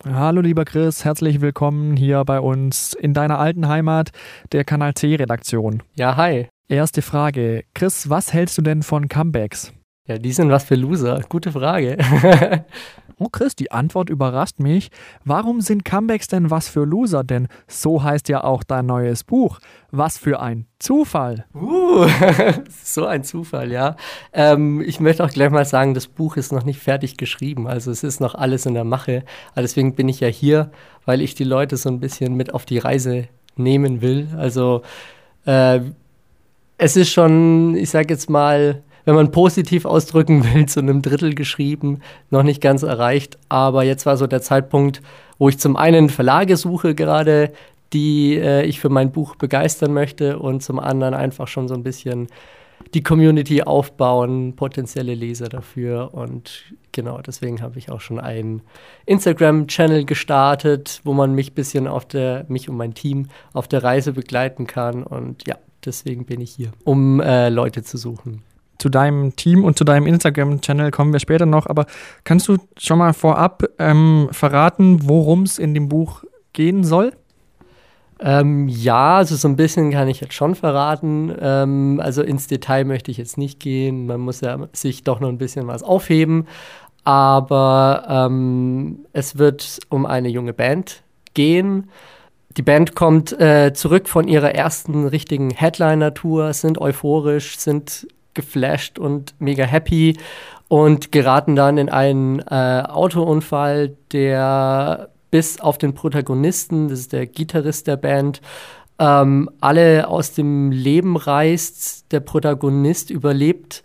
Hallo lieber Chris, herzlich willkommen hier bei uns in deiner alten Heimat, der Kanal C-Redaktion. Ja, hi. Erste Frage. Chris, was hältst du denn von Comebacks? Ja, die sind was für Loser. Gute Frage. Oh Chris, die Antwort überrascht mich. Warum sind Comebacks denn was für Loser? Denn so heißt ja auch dein neues Buch. Was für ein Zufall. So ein Zufall, ja. Ich möchte auch gleich mal sagen, das Buch ist noch nicht fertig geschrieben. Also es ist noch alles in der Mache. Aber deswegen bin ich ja hier, weil ich die Leute so ein bisschen mit auf die Reise nehmen will. Also es ist schon, ich sag jetzt mal, wenn man positiv ausdrücken will, zu einem Drittel geschrieben, noch nicht ganz erreicht. Aber jetzt war so der Zeitpunkt, wo ich zum einen Verlage suche gerade, die ich für mein Buch begeistern möchte und zum anderen einfach schon so ein bisschen die Community aufbauen, potenzielle Leser dafür. Und genau, deswegen habe ich auch schon einen Instagram-Channel gestartet, wo man mich ein bisschen mich und mein Team auf der Reise begleiten kann. Und ja, deswegen bin ich hier, um Leute zu suchen. Zu deinem Team und zu deinem Instagram-Channel kommen wir später noch, aber kannst du schon mal vorab verraten, worum es in dem Buch gehen soll? Ja, also so ein bisschen kann ich jetzt schon verraten. Also ins Detail möchte ich jetzt nicht gehen. Man muss ja sich doch noch ein bisschen was aufheben. Aber es wird um eine junge Band gehen. Die Band kommt zurück von ihrer ersten richtigen Headliner-Tour, sind euphorisch, sind geflasht und mega happy und geraten dann in einen Autounfall, der bis auf den Protagonisten, das ist der Gitarrist der Band, alle aus dem Leben reißt. Der Protagonist überlebt,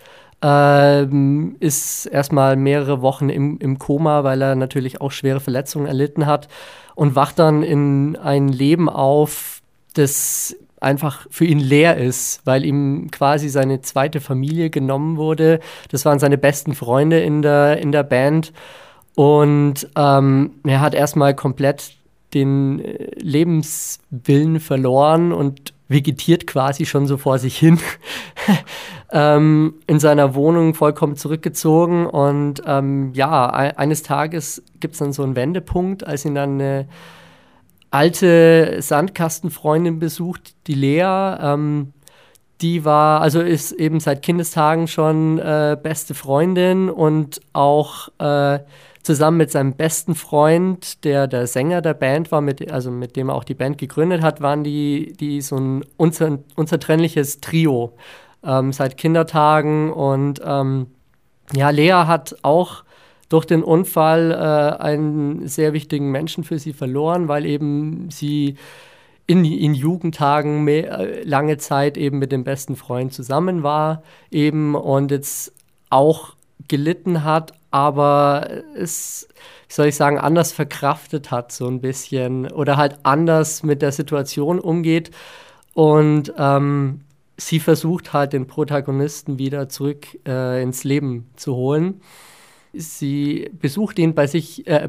ist erstmal mehrere Wochen im Koma, weil er natürlich auch schwere Verletzungen erlitten hat und wacht dann in ein Leben auf, das einfach für ihn leer ist, weil ihm quasi seine zweite Familie genommen wurde. Das waren seine besten Freunde in der Band. Und er hat erstmal komplett den Lebenswillen verloren und vegetiert quasi schon so vor sich hin. In seiner Wohnung vollkommen zurückgezogen. Und eines Tages gibt es dann so einen Wendepunkt, als ihn dann eine alte Sandkastenfreundin besucht, die Lea. Ist eben seit Kindestagen schon beste Freundin und auch zusammen mit seinem besten Freund, der Sänger der Band war, mit dem er auch die Band gegründet hat, waren die so ein unzertrennliches Trio seit Kindertagen. Und Lea hat auch durch den Unfall einen sehr wichtigen Menschen für sie verloren, weil eben sie in Jugendtagen lange Zeit eben mit dem besten Freund zusammen war eben und jetzt auch gelitten hat, aber es, wie soll ich sagen, anders verkraftet hat so ein bisschen oder halt anders mit der Situation umgeht und sie versucht halt den Protagonisten wieder zurück ins Leben zu holen. Sie besucht ihn bei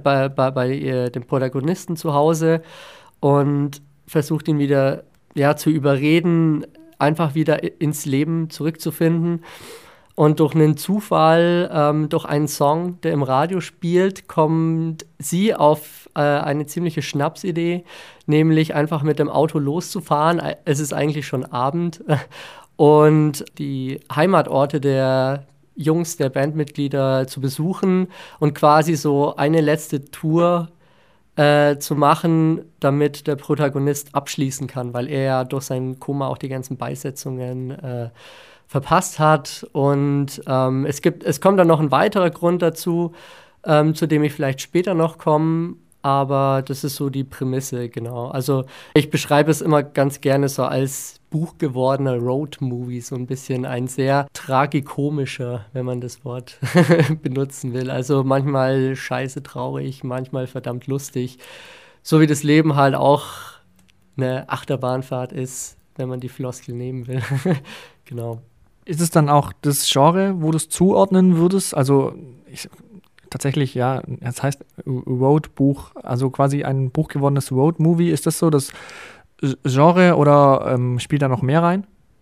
dem Protagonisten zu Hause und versucht ihn wieder zu überreden, einfach wieder ins Leben zurückzufinden. Und durch einen Zufall, durch einen Song, der im Radio spielt, kommt sie auf eine ziemliche Schnapsidee, nämlich einfach mit dem Auto loszufahren. Es ist eigentlich schon Abend. Und die Heimatorte der Jungs, der Bandmitglieder zu besuchen und quasi so eine letzte Tour zu machen, damit der Protagonist abschließen kann, weil er ja durch sein Koma auch die ganzen Beisetzungen verpasst hat. Und es kommt dann noch ein weiterer Grund dazu, zu dem ich vielleicht später noch komme, aber das ist so die Prämisse, genau. Also ich beschreibe es immer ganz gerne so als buchgewordener Road-Movie, so ein bisschen ein sehr tragikomischer, wenn man das Wort benutzen will. Also manchmal scheiße traurig, manchmal verdammt lustig. So wie das Leben halt auch eine Achterbahnfahrt ist, wenn man die Floskel nehmen will. Genau. Ist es dann auch das Genre, wo du es zuordnen würdest? Also tatsächlich, ja, es heißt Road-Buch, also quasi ein buchgewordenes Road-Movie. Ist das so das Genre oder spielt da noch mehr rein?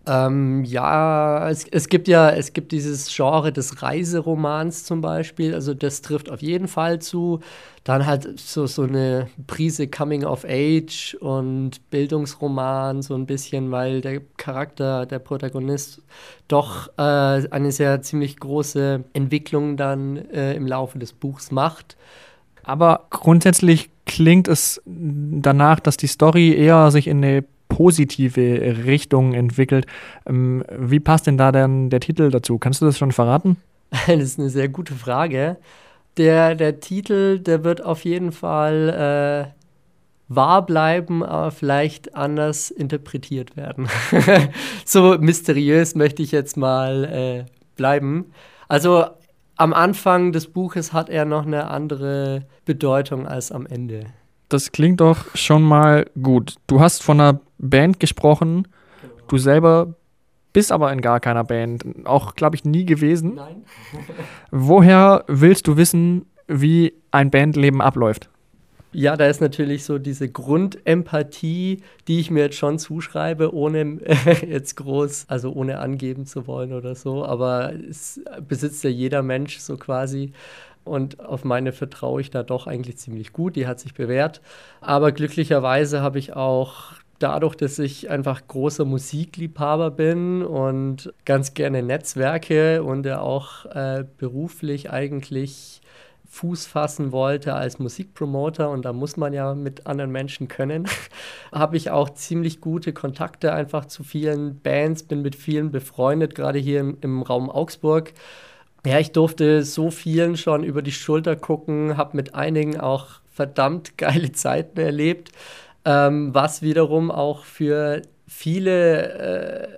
Ja, es gibt dieses Genre des Reiseromans zum Beispiel, also das trifft auf jeden Fall zu. Dann halt so eine Prise Coming of Age und Bildungsroman, so ein bisschen, weil der Charakter, der Protagonist, doch eine sehr ziemlich große Entwicklung dann im Laufe des Buchs macht. Aber grundsätzlich klingt es danach, dass die Story eher sich in eine positive Richtung entwickelt. Wie passt denn da dann der Titel dazu? Kannst du das schon verraten? Das ist eine sehr gute Frage. Der Titel, der wird auf jeden Fall wahr bleiben, aber vielleicht anders interpretiert werden. So mysteriös möchte ich jetzt mal bleiben. Also am Anfang des Buches hat er noch eine andere Bedeutung als am Ende. Das klingt doch schon mal gut. Du hast von einer Band gesprochen. Du selber bist aber in gar keiner Band. Auch, glaube ich, nie gewesen. Nein. Woher willst du wissen, wie ein Bandleben abläuft? Ja, da ist natürlich so diese Grundempathie, die ich mir jetzt schon zuschreibe, ohne jetzt groß, also ohne angeben zu wollen oder so. Aber es besitzt ja jeder Mensch so quasi. Und auf meine vertraue ich da doch eigentlich ziemlich gut. Die hat sich bewährt. Aber glücklicherweise habe ich auch dadurch, dass ich einfach großer Musikliebhaber bin und ganz gerne Netzwerke und ja auch beruflich eigentlich Fuß fassen wollte als Musikpromoter, und da muss man ja mit anderen Menschen können, habe ich auch ziemlich gute Kontakte einfach zu vielen Bands, bin mit vielen befreundet, gerade hier im Raum Augsburg. Ja, ich durfte so vielen schon über die Schulter gucken, habe mit einigen auch verdammt geile Zeiten erlebt, was wiederum auch für viele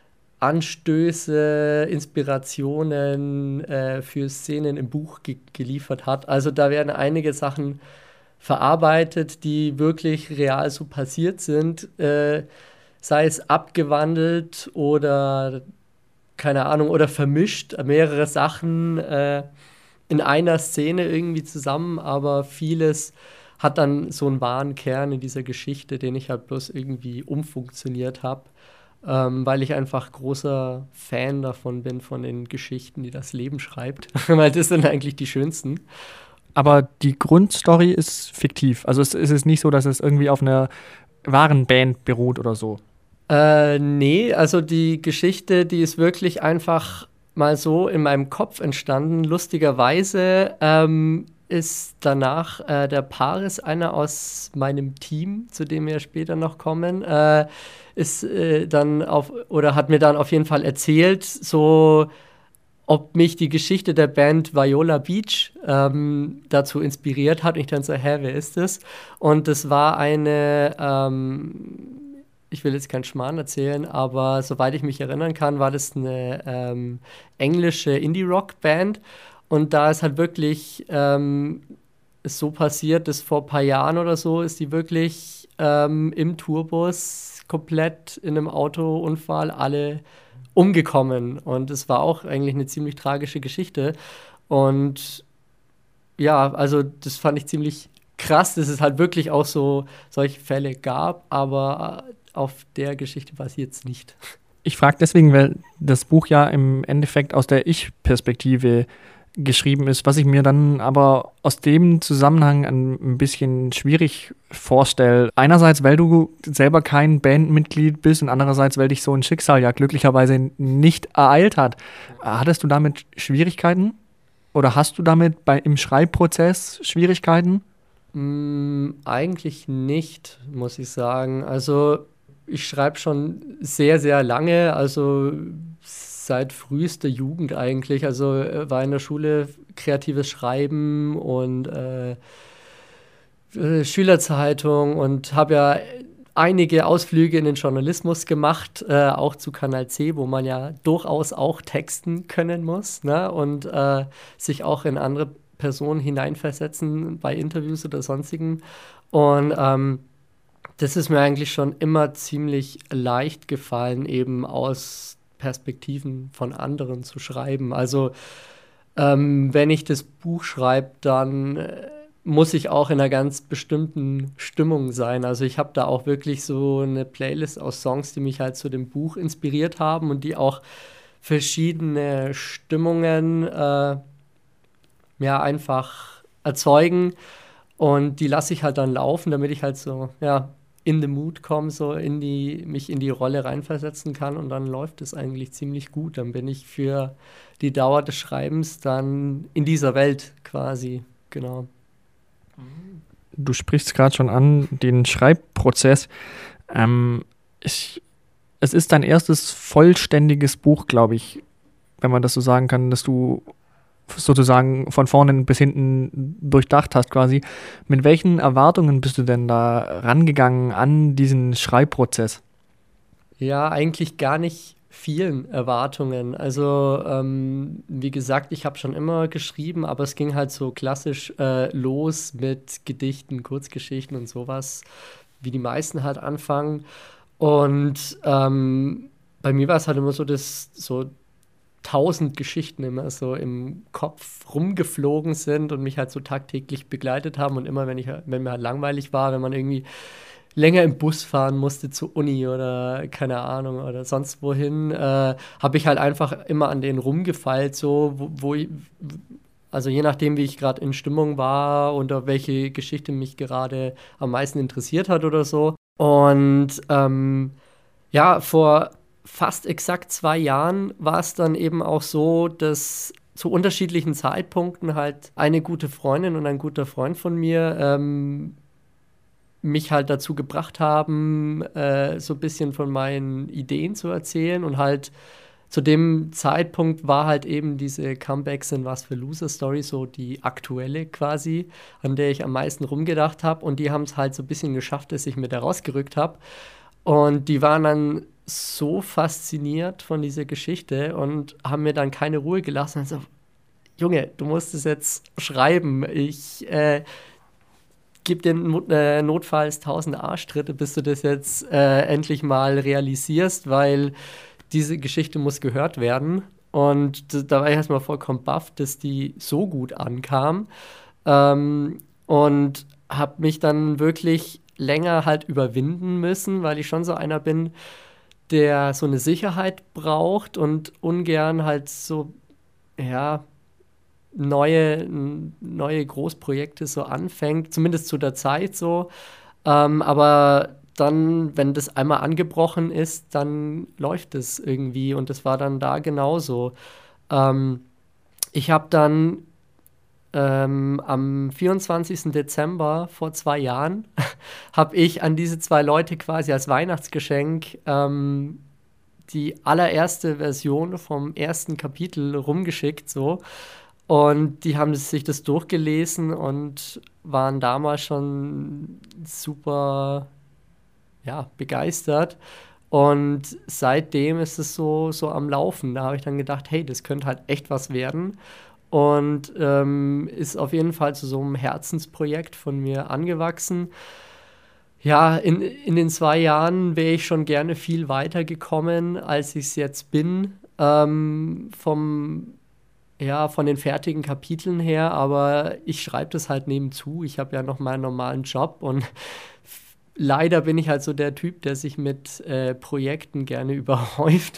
Anstöße, Inspirationen für Szenen im Buch geliefert hat. Also da werden einige Sachen verarbeitet, die wirklich real so passiert sind, sei es abgewandelt oder keine Ahnung, oder vermischt, mehrere Sachen in einer Szene irgendwie zusammen, aber vieles hat dann so einen wahren Kern in dieser Geschichte, den ich halt bloß irgendwie umfunktioniert habe, weil ich einfach großer Fan davon bin, von den Geschichten, die das Leben schreibt, weil das sind eigentlich die schönsten. Aber die Grundstory ist fiktiv. Also es ist nicht so, dass es irgendwie auf einer wahren Band beruht oder so. Nee, also die Geschichte, die ist wirklich einfach mal so in meinem Kopf entstanden. Lustigerweise ist danach der Paris, einer aus meinem Team, zu dem wir später noch kommen, ist hat mir dann auf jeden Fall erzählt, so ob mich die Geschichte der Band Viola Beach dazu inspiriert hat. Und ich dann so, wer ist das? Und das war ich will jetzt keinen Schmarrn erzählen, aber soweit ich mich erinnern kann, war das eine englische Indie-Rock-Band. Und da ist halt wirklich ist so passiert, dass vor ein paar Jahren oder so ist die wirklich im Tourbus komplett in einem Autounfall alle umgekommen. Und es war auch eigentlich eine ziemlich tragische Geschichte. Und ja, also das fand ich ziemlich krass, dass es halt wirklich auch so solche Fälle gab, aber auf der Geschichte basiert es nicht. Ich frage deswegen, weil das Buch ja im Endeffekt aus der Ich-Perspektive geschrieben ist, was ich mir dann aber aus dem Zusammenhang ein bisschen schwierig vorstelle. Einerseits, weil du selber kein Bandmitglied bist und andererseits, weil dich so ein Schicksal ja glücklicherweise nicht ereilt hat. Hattest du damit Schwierigkeiten? Oder hast du damit im Schreibprozess Schwierigkeiten? Eigentlich nicht, muss ich sagen. Also ich schreibe schon sehr, sehr lange, also seit frühester Jugend eigentlich. Also war in der Schule kreatives Schreiben und Schülerzeitung und habe ja einige Ausflüge in den Journalismus gemacht, auch zu Kanal C, wo man ja durchaus auch texten können muss, ne? Und sich auch in andere Personen hineinversetzen bei Interviews oder sonstigen. Und das ist mir eigentlich schon immer ziemlich leicht gefallen, eben aus Perspektiven von anderen zu schreiben. Also wenn ich das Buch schreibe, dann muss ich auch in einer ganz bestimmten Stimmung sein. Also ich habe da auch wirklich so eine Playlist aus Songs, die mich halt zu dem Buch inspiriert haben und die auch verschiedene Stimmungen ja, einfach erzeugen. Und die lasse ich halt dann laufen, damit ich halt so, ja, in the mood komme, so mich in die Rolle reinversetzen kann. Und dann läuft es eigentlich ziemlich gut. Dann bin ich für die Dauer des Schreibens dann in dieser Welt quasi, genau. Du sprichst gerade schon an, den Schreibprozess. Ähm, ich, Es ist dein erstes vollständiges Buch, glaube ich, wenn man das so sagen kann, dass du sozusagen von vorne bis hinten durchdacht hast quasi. Mit welchen Erwartungen bist du denn da rangegangen an diesen Schreibprozess? Ja, eigentlich gar nicht vielen Erwartungen. Also, wie gesagt, ich habe schon immer geschrieben, aber es ging halt so klassisch los mit Gedichten, Kurzgeschichten und sowas, wie die meisten halt anfangen. Und bei mir war es halt immer so, dass so 1000 Geschichten immer so im Kopf rumgeflogen sind und mich halt so tagtäglich begleitet haben. Und immer, wenn mir halt langweilig war, wenn man irgendwie länger im Bus fahren musste zur Uni oder keine Ahnung oder sonst wohin, habe ich halt einfach immer an denen rumgefeilt, so also je nachdem, wie ich gerade in Stimmung war oder welche Geschichte mich gerade am meisten interessiert hat oder so. Und ja, vor fast exakt 2 Jahren war es dann eben auch so, dass zu unterschiedlichen Zeitpunkten halt eine gute Freundin und ein guter Freund von mir mich halt dazu gebracht haben, so ein bisschen von meinen Ideen zu erzählen. Und halt zu dem Zeitpunkt war halt eben diese Comebacks sind was für Loser-Story, so die aktuelle quasi, an der ich am meisten rumgedacht habe. Und die haben es halt so ein bisschen geschafft, dass ich mir da rausgerückt habe. Und die waren dann so fasziniert von dieser Geschichte und haben mir dann keine Ruhe gelassen. Also, Junge, du musst es jetzt schreiben. Ich gebe dir notfalls 1000 Arschtritte, bis du das jetzt endlich mal realisierst, weil diese Geschichte muss gehört werden. Und da war ich erstmal vollkommen baff, dass die so gut ankam. Und habe mich dann wirklich länger halt überwinden müssen, weil ich schon so einer bin, der so eine Sicherheit braucht und ungern halt so, ja, neue Großprojekte so anfängt, zumindest zu der Zeit so. Aber dann, wenn das einmal angebrochen ist, dann läuft es irgendwie und das war dann da genauso. Ähm, Ich habe dann am 24. Dezember vor 2 Jahren habe ich an diese 2 Leute quasi als Weihnachtsgeschenk die allererste Version vom ersten Kapitel rumgeschickt, so. Und die haben sich das durchgelesen und waren damals schon super, ja, begeistert. Und seitdem ist es so am Laufen. Da habe ich dann gedacht, hey, das könnte halt echt was werden. Und ist auf jeden Fall zu so einem Herzensprojekt von mir angewachsen. Ja, in den 2 Jahren wäre ich schon gerne viel weiter gekommen, als ich es jetzt bin. Ja, von den fertigen Kapiteln her, aber ich schreibe das halt nebenzu. Ich habe ja noch meinen normalen Job und leider bin ich halt so der Typ, der sich mit Projekten gerne überhäuft.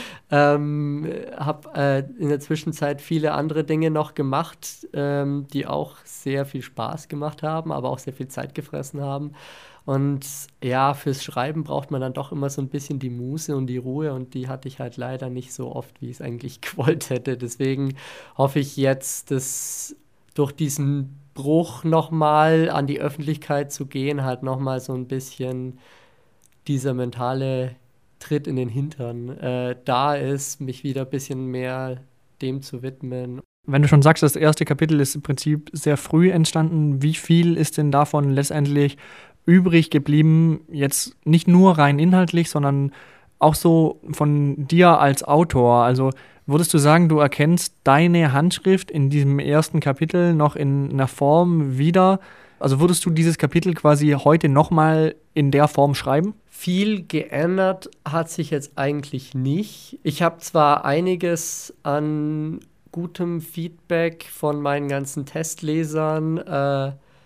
Habe in der Zwischenzeit viele andere Dinge noch gemacht, die auch sehr viel Spaß gemacht haben, aber auch sehr viel Zeit gefressen haben. Und ja, fürs Schreiben braucht man dann doch immer so ein bisschen die Muße und die Ruhe und die hatte ich halt leider nicht so oft, wie ich es eigentlich gewollt hätte. Deswegen hoffe ich jetzt, dass durch diesen Bruch nochmal an die Öffentlichkeit zu gehen, halt nochmal so ein bisschen dieser mentale Tritt in den Hintern da ist, mich wieder ein bisschen mehr dem zu widmen. Wenn du schon sagst, das erste Kapitel ist im Prinzip sehr früh entstanden, wie viel ist denn davon letztendlich übrig geblieben, jetzt nicht nur rein inhaltlich, sondern auch so von dir als Autor? Also würdest du sagen, du erkennst deine Handschrift in diesem ersten Kapitel noch in einer Form wieder? Also würdest du dieses Kapitel quasi heute nochmal in der Form schreiben? Viel geändert hat sich jetzt eigentlich nicht. Ich habe zwar einiges an gutem Feedback von meinen ganzen Testlesern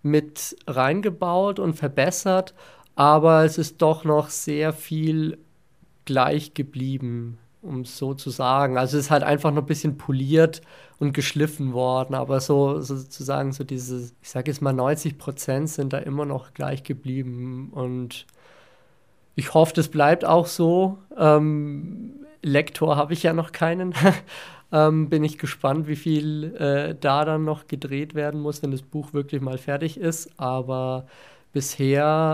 mit reingebaut und verbessert, aber es ist doch noch sehr viel gleich geblieben, um es so zu sagen. Also es ist halt einfach noch ein bisschen poliert und geschliffen worden, aber so sozusagen so diese, ich sage jetzt mal 90% sind da immer noch gleich geblieben und ich hoffe, das bleibt auch so. Lektor habe ich ja noch keinen. Bin ich gespannt, wie viel da dann noch gedreht werden muss, wenn das Buch wirklich mal fertig ist. Aber bisher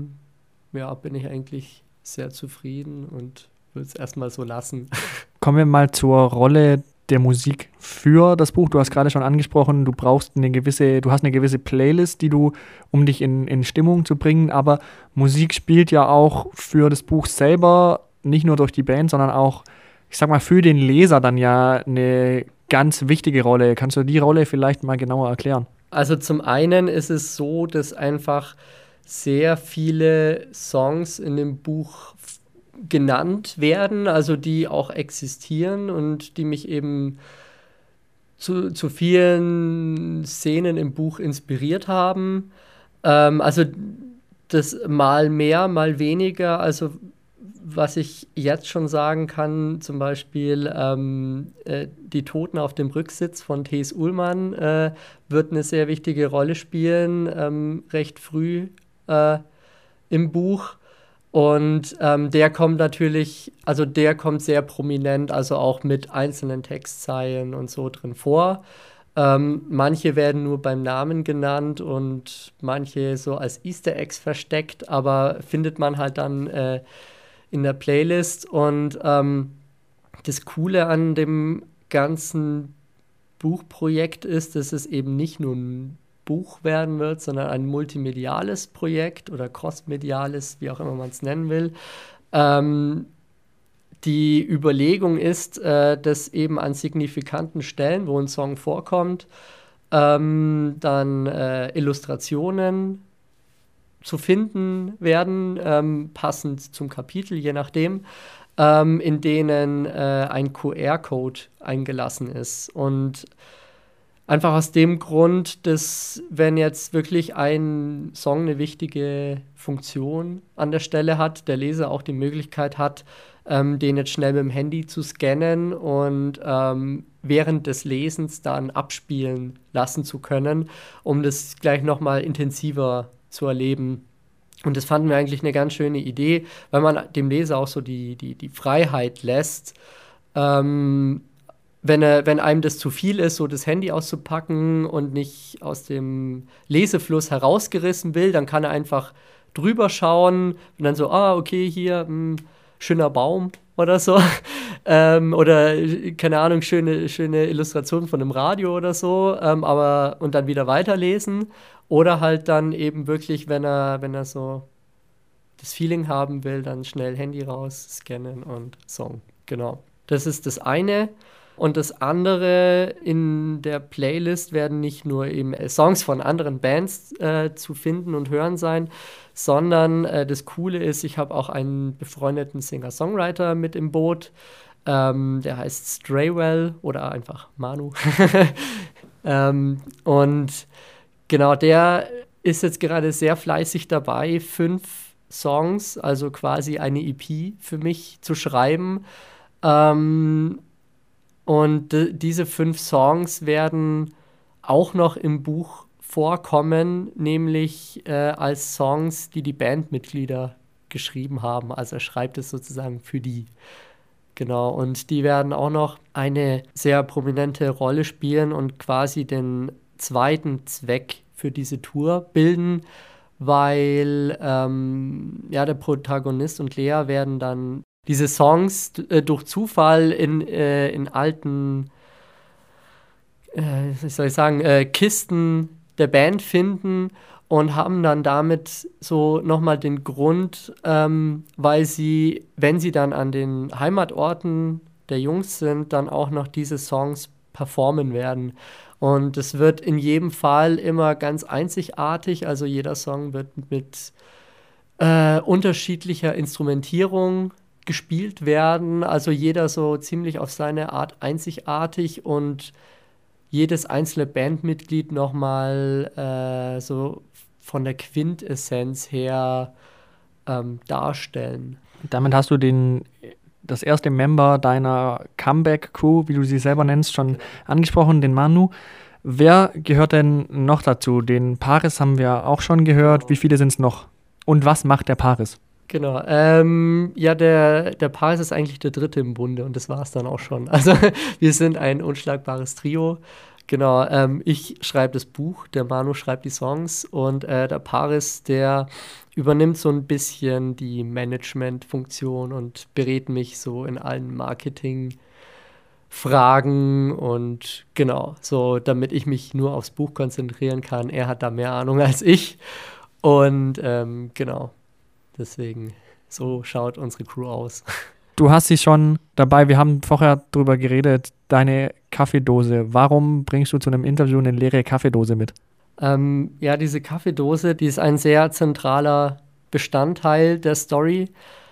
bin ich eigentlich sehr zufrieden und würde es erstmal so lassen. Kommen wir mal zur Rolle der Musik für das Buch. Du hast gerade schon angesprochen, du hast eine gewisse Playlist, um dich in Stimmung zu bringen, aber Musik spielt ja auch für das Buch selber, nicht nur durch die Band, sondern auch, ich sag mal, für den Leser dann ja eine ganz wichtige Rolle. Kannst du die Rolle vielleicht mal genauer erklären? Also zum einen ist es so, dass einfach sehr viele Songs in dem Buch genannt werden, also die auch existieren und die mich eben zu vielen Szenen im Buch inspiriert haben. Also das mal mehr, mal weniger. Also was ich jetzt schon sagen kann, zum Beispiel die Toten auf dem Rücksitz von T.S. Ullmann wird eine sehr wichtige Rolle spielen, recht früh im Buch. Und der kommt sehr prominent, also auch mit einzelnen Textzeilen und so drin vor. Manche werden nur beim Namen genannt und manche so als Easter Eggs versteckt, aber findet man halt dann in der Playlist. Und das Coole an dem ganzen Buchprojekt ist, dass es eben nicht nur ein Buch werden wird, sondern ein multimediales Projekt oder crossmediales, wie auch immer man es nennen will. Die Überlegung ist, dass eben an signifikanten Stellen, wo ein Song vorkommt, dann Illustrationen zu finden werden, passend zum Kapitel, je nachdem, in denen ein QR-Code eingelassen ist. Und einfach aus dem Grund, dass wenn jetzt wirklich ein Song eine wichtige Funktion an der Stelle hat, der Leser auch die Möglichkeit hat, den jetzt schnell mit dem Handy zu scannen und während des Lesens dann abspielen lassen zu können, um das gleich nochmal intensiver zu erleben. Und das fanden wir eigentlich eine ganz schöne Idee, weil man dem Leser auch so die Freiheit lässt, wenn einem das zu viel ist, so das Handy auszupacken und nicht aus dem Lesefluss herausgerissen will, dann kann er einfach drüber schauen und dann so, okay, hier, schöner Baum oder so. Oder, keine Ahnung, schöne Illustration von einem Radio oder so, und dann wieder weiterlesen. Oder halt dann eben wirklich, wenn er so das Feeling haben will, dann schnell Handy raus, scannen und Song. Genau. Das ist das eine. Und das andere, in der Playlist werden nicht nur eben Songs von anderen Bands zu finden und hören sein, sondern das Coole ist, ich habe auch einen befreundeten Singer-Songwriter mit im Boot. Der heißt Straywell oder einfach Manu. Und genau, der ist jetzt gerade sehr fleißig dabei, 5 Songs, also quasi eine EP für mich zu schreiben. Und diese 5 Songs werden auch noch im Buch vorkommen, nämlich als Songs, die Bandmitglieder geschrieben haben. Also er schreibt es sozusagen für die. Genau, und die werden auch noch eine sehr prominente Rolle spielen und quasi den zweiten Zweck für diese Tour bilden, weil der Protagonist und Lea werden dann diese Songs durch Zufall in alten, Kisten der Band finden und haben dann damit so nochmal den Grund, weil sie, wenn sie dann an den Heimatorten der Jungs sind, dann auch noch diese Songs performen werden. Und es wird in jedem Fall immer ganz einzigartig, also jeder Song wird mit unterschiedlicher Instrumentierung gespielt werden, also jeder so ziemlich auf seine Art einzigartig und jedes einzelne Bandmitglied nochmal so von der Quintessenz her darstellen. Damit hast du das erste Member deiner Comeback-Crew, wie du sie selber nennst, schon angesprochen, den Manu. Wer gehört denn noch dazu? Den Paris haben wir auch schon gehört. Wie viele sind es noch? Und was macht der Paris? Genau. Ja, der Paris ist eigentlich der dritte im Bunde und das war es dann auch schon. Also wir sind ein unschlagbares Trio. Genau, ich schreibe das Buch, der Manu schreibt die Songs und der Paris, der übernimmt so ein bisschen die Management-Funktion und berät mich so in allen Marketing-Fragen und genau, so damit ich mich nur aufs Buch konzentrieren kann. Er hat da mehr Ahnung als ich und genau, deswegen, so schaut unsere Crew aus. Du hast sie schon dabei, wir haben vorher drüber geredet, deine Kaffeedose. Warum bringst du zu einem Interview eine leere Kaffeedose mit? Ja, diese Kaffeedose, die ist ein sehr zentraler Bestandteil der Story,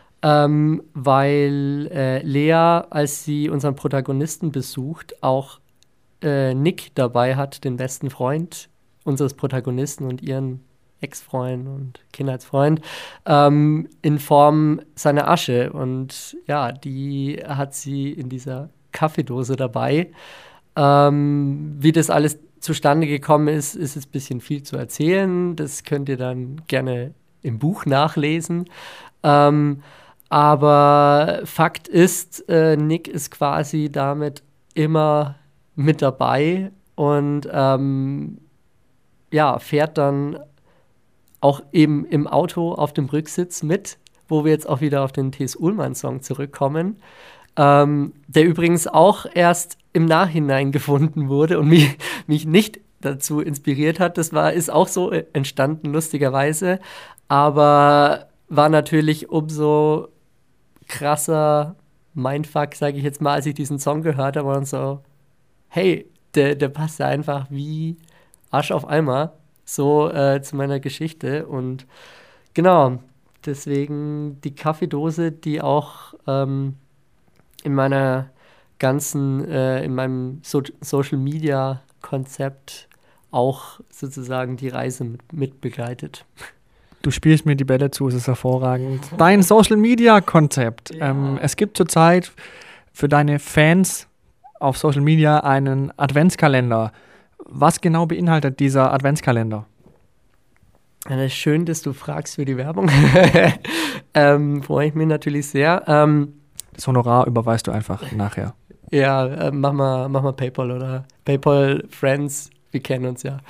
weil Lea, als sie unseren Protagonisten besucht, auch Nick dabei hat, den besten Freund unseres Protagonisten und ihren Ex-Freund und Kindheitsfreund, in Form seiner Asche. Und ja, die hat sie in dieser Kaffeedose dabei. Wie das alles zustande gekommen ist, ist es ein bisschen viel zu erzählen. Das könnt ihr dann gerne im Buch nachlesen. Aber Fakt ist, Nick ist quasi damit immer mit dabei und ja, fährt dann auch eben im Auto auf dem Rücksitz mit, wo wir jetzt auch wieder auf den T.S. Ullmann-Song zurückkommen, der übrigens auch erst im Nachhinein gefunden wurde und mich nicht dazu inspiriert hat. Das ist auch so entstanden, lustigerweise, aber war natürlich umso krasser Mindfuck, sage ich jetzt mal, als ich diesen Song gehört habe und so, hey, der passt ja einfach wie Arsch auf Eimer so zu meiner Geschichte und genau, deswegen die Kaffeedose, die auch in meiner ganzen, in meinem Social-Media-Konzept auch sozusagen die Reise mit begleitet. Du spielst mir die Bälle zu, es ist hervorragend. Dein Social-Media-Konzept. Ja. Es gibt zurzeit für deine Fans auf Social Media einen Adventskalender. Was genau beinhaltet dieser Adventskalender? Das ist schön, dass du fragst für die Werbung. Freue ich mich natürlich sehr. Das Honorar überweist du einfach nachher. Ja, mach mal PayPal oder PayPal Friends, wir kennen uns ja.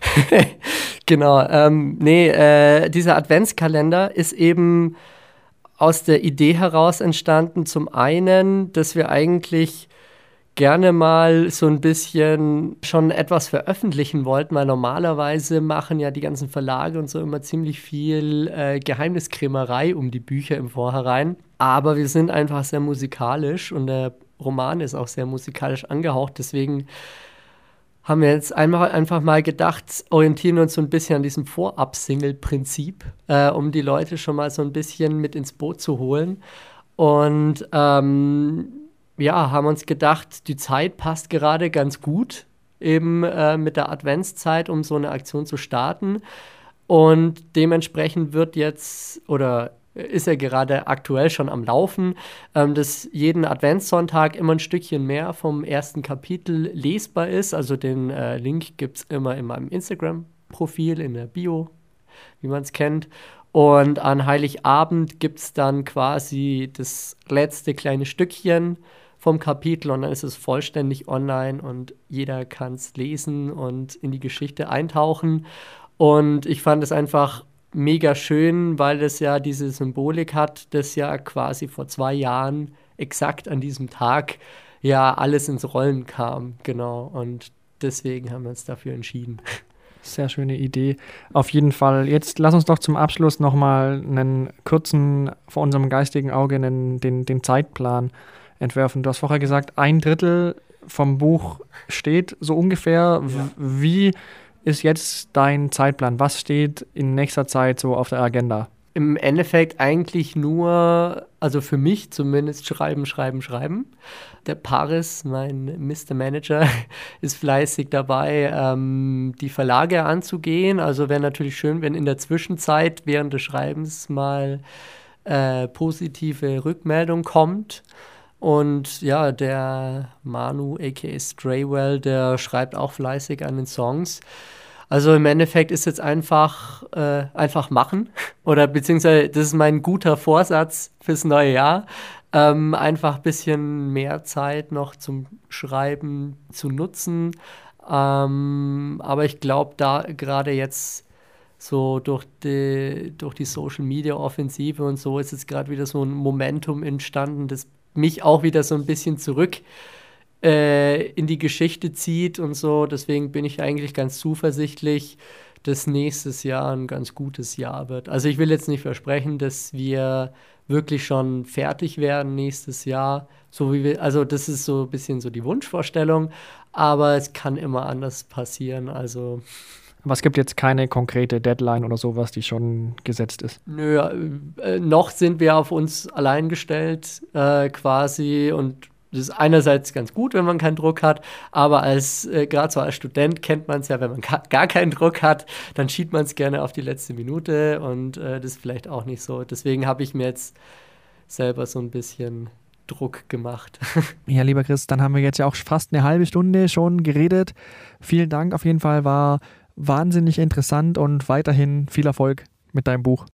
Genau, dieser Adventskalender ist eben aus der Idee heraus entstanden, zum einen, dass wir eigentlich gerne mal so ein bisschen schon etwas veröffentlichen wollten, weil normalerweise machen ja die ganzen Verlage und so immer ziemlich viel Geheimniskrämerei um die Bücher im Vorhinein. Aber wir sind einfach sehr musikalisch und der Roman ist auch sehr musikalisch angehaucht. Deswegen haben wir jetzt einfach mal gedacht, orientieren uns so ein bisschen an diesem Vorab-Single-Prinzip, um die Leute schon mal so ein bisschen mit ins Boot zu holen. Und ja, haben uns gedacht, die Zeit passt gerade ganz gut, eben mit der Adventszeit, um so eine Aktion zu starten. Und dementsprechend wird jetzt, oder ist er gerade aktuell schon am Laufen, dass jeden Adventssonntag immer ein Stückchen mehr vom ersten Kapitel lesbar ist. Also den Link gibt es immer in meinem Instagram-Profil, in der Bio, wie man es kennt. Und an Heiligabend gibt es dann quasi das letzte kleine Stückchen vom Kapitel und dann ist es vollständig online und jeder kann es lesen und in die Geschichte eintauchen. Und ich fand es einfach mega schön, weil es ja diese Symbolik hat, dass ja quasi vor 2 Jahren exakt an diesem Tag ja alles ins Rollen kam. Genau. Und deswegen haben wir uns dafür entschieden. Sehr schöne Idee. Auf jeden Fall. Jetzt lass uns doch zum Abschluss nochmal einen kurzen, vor unserem geistigen Auge, den Zeitplan entwerfen. Du hast vorher gesagt, 1/3 vom Buch steht so ungefähr. Ja. Wie ist jetzt dein Zeitplan? Was steht in nächster Zeit so auf der Agenda? im Endeffekt eigentlich nur, also für mich zumindest, schreiben, schreiben, schreiben. Der Paris, mein Mr. Manager, ist fleißig dabei, die Verlage anzugehen. Also wäre natürlich schön, wenn in der Zwischenzeit während des Schreibens mal positive Rückmeldung kommt. Und ja, der Manu, aka Straywell, der schreibt auch fleißig an den Songs. Also im Endeffekt ist jetzt einfach machen oder beziehungsweise das ist mein guter Vorsatz fürs neue Jahr, einfach ein bisschen mehr Zeit noch zum Schreiben zu nutzen. Aber ich glaube, da gerade jetzt so durch die Social Media Offensive und so ist jetzt gerade wieder so ein Momentum entstanden, das mich auch wieder so ein bisschen zurück in die Geschichte zieht und so. Deswegen bin ich eigentlich ganz zuversichtlich, dass nächstes Jahr ein ganz gutes Jahr wird. Also ich will jetzt nicht versprechen, dass wir wirklich schon fertig werden nächstes Jahr, so wie wir, also das ist so ein bisschen so die Wunschvorstellung, aber es kann immer anders passieren. Also Aber es gibt jetzt keine konkrete Deadline oder sowas, die schon gesetzt ist. nö, noch sind wir auf uns allein gestellt, quasi, und das ist einerseits ganz gut, wenn man keinen Druck hat, aber gerade so als Student kennt man es ja, wenn man gar keinen Druck hat, dann schiebt man es gerne auf die letzte Minute und das ist vielleicht auch nicht so. Deswegen habe ich mir jetzt selber so ein bisschen Druck gemacht. Ja, lieber Chris, dann haben wir jetzt ja auch fast eine halbe Stunde schon geredet. Vielen Dank auf jeden Fall, war wahnsinnig interessant und weiterhin viel Erfolg mit deinem Buch.